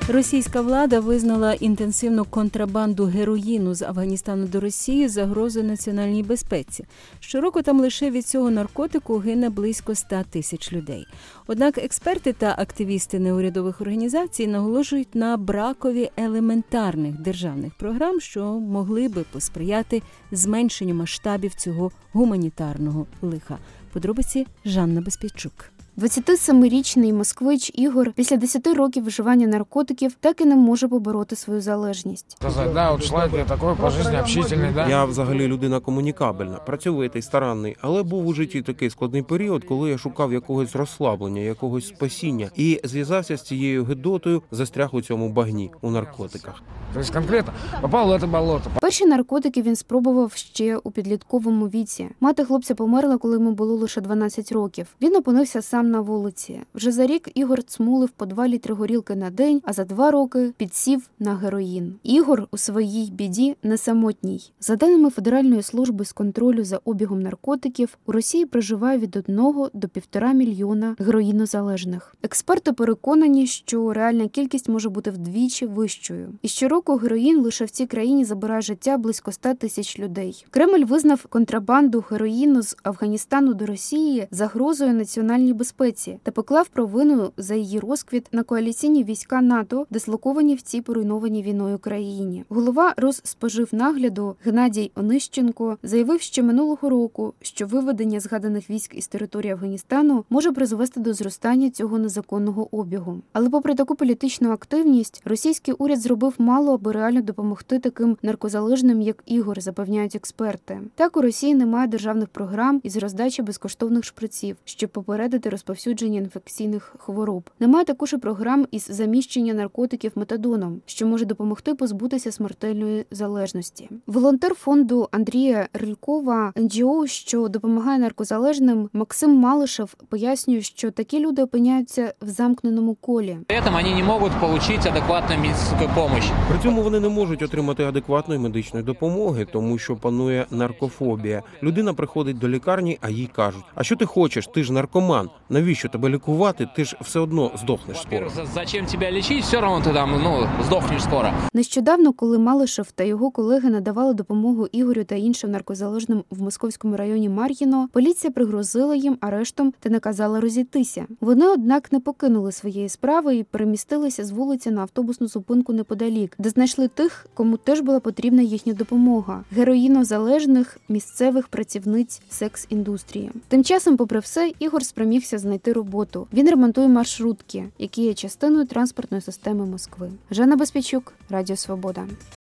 Російська влада визнала інтенсивну контрабанду героїну з Афганістану до Росії загрозою національній безпеці. Щороку там лише від цього наркотику гине близько 100 тисяч людей. Однак експерти та активісти неурядових організацій наголошують на бракові елементарних державних програм, що могли би посприяти зменшенню масштабів цього гуманітарного лиха. Подробиці Жанна Безпійчук. 27-річний москвич Ігор після 10 років вживання наркотиків так і не може побороти свою залежність. Я взагалі людина комунікабельна, працьовитий, старанний, але був у житті такий складний період, коли я шукав якогось розслаблення, якогось спасіння і зв'язався з цією гидотою, застряг у цьому багні, у наркотиках. Тобто конкретно попав в це болото. Перші наркотики він спробував ще у підлітковому віці. Мати хлопця померла, коли йому було лише 12 років. Він опинився сам на вулиці. Вже за рік Ігор цмулив по 2 літри горілки на день, а за 2 роки підсів на героїн. Ігор у своїй біді не самотній. За даними Федеральної служби з контролю за обігом наркотиків, у Росії проживає від 1 до 1,5 мільйона героїнозалежних. Експерти переконані, що реальна кількість може бути вдвічі вищою. І щороку героїн лише в цій країні забирає життя близько 100 тисяч людей. Кремль визнав контрабанду героїну з Афганістану до Росії загрозою національній безпеці та поклав провину за її розквіт на коаліційні війська НАТО, дислоковані в цій поруйнованій війною країні. Голова Росспоживнагляду Геннадій Онищенко заявив ще минулого року, що виведення згаданих військ із території Афганістану може призвести до зростання цього незаконного обігу. Але попри таку політичну активність, російський уряд зробив мало, аби реально допомогти таким наркозалежним, як Ігор, запевняють експерти. Так, у Росії немає державних програм із роздачі безкоштовних шприців, щоб попередити розповсюдження інфекційних хвороб. Немає також і програм із заміщення наркотиків метадоном, що може допомогти позбутися смертельної залежності. Волонтер фонду Андрія Рилькова, НГО, що допомагає наркозалежним, Максим Малишев, пояснює, що такі люди опиняються в замкненому колі. При цьому вони не можуть отримати адекватну медичну допомогу. При цьому вони не можуть отримати адекватної медичної допомоги, тому що панує наркофобія. Людина приходить до лікарні, а їй кажуть: "А що ти хочеш? Ти ж наркоман. Навіщо тебе лікувати? Ти ж все одно здохнеш скоро." Зачем тебе лічити? Все одно ти там, здохнеш скоро. Нещодавно, коли Малишев та його колеги надавали допомогу Ігорю та іншим наркозалежним в московському районі Мар'їно, поліція пригрозила їм арештом та наказала розійтися. Вони, однак, не покинули своєї справи і перемістилися з вулиці на автобусну зупинку неподалік, де знайшли тих, кому теж була потрібна їхня допомога – героїнозалежних місцевих працівниць секс-індустрії. Тим часом, попри все, Ігор спромігся знайти роботу. Він ремонтує маршрутки, які є частиною транспортної системи Москви. Жанна Безпійчук, Радіо Свобода.